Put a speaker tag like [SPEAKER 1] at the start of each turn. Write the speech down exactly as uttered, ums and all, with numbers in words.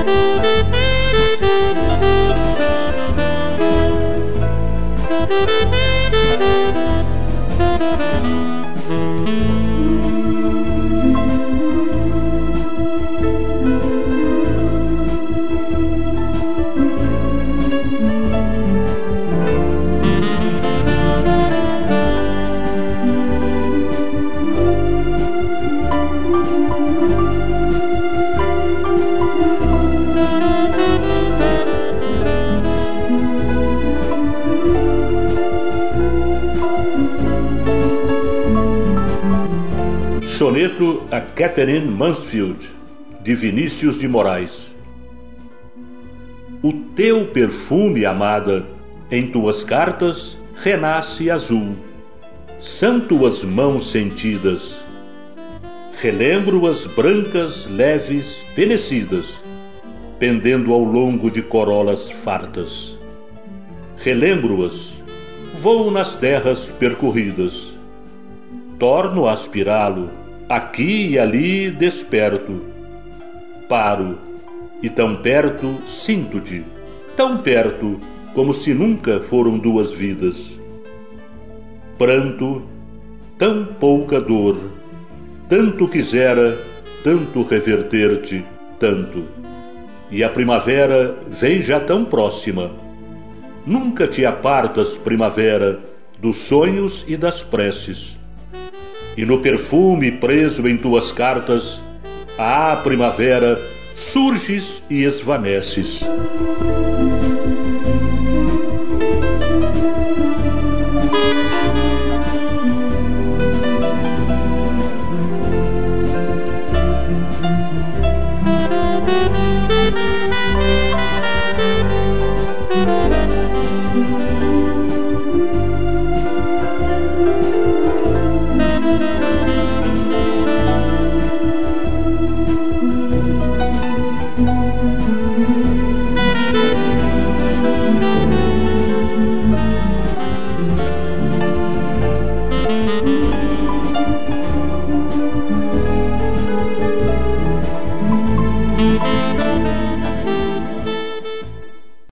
[SPEAKER 1] Soneto a Catherine Mansfield, de Vinícius de Moraes. O teu perfume, amada, em tuas cartas renasce azul. São tuas mãos sentidas. Relembro-as brancas, leves, fenecidas, pendendo ao longo de corolas fartas. Relembro-as, voo nas terras percorridas. Torno a aspirá-lo, aqui e ali desperto. Paro, e tão perto sinto-te, tão perto como se nunca foram duas vidas. Pranto, tão pouca dor, tanto quisera, tanto reverter-te, tanto. E a primavera vem já tão próxima. Nunca te apartas, primavera, dos sonhos e das preces. E no perfume preso em tuas cartas, ah, primavera, surges e esvaneces.